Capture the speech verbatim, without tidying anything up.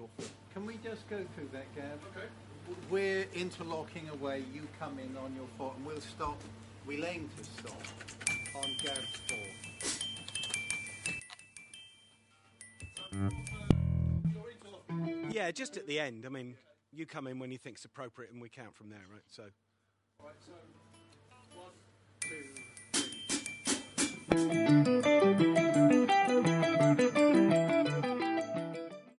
your foot. Can we just go through that, Gav? Okay. We're interlocking away, you come in on your foot, and we'll stop, we'll aim to stop on Gav's four. Yeah, just at the end. I mean, you come in when you think's appropriate and we count from there, right? So. Right, so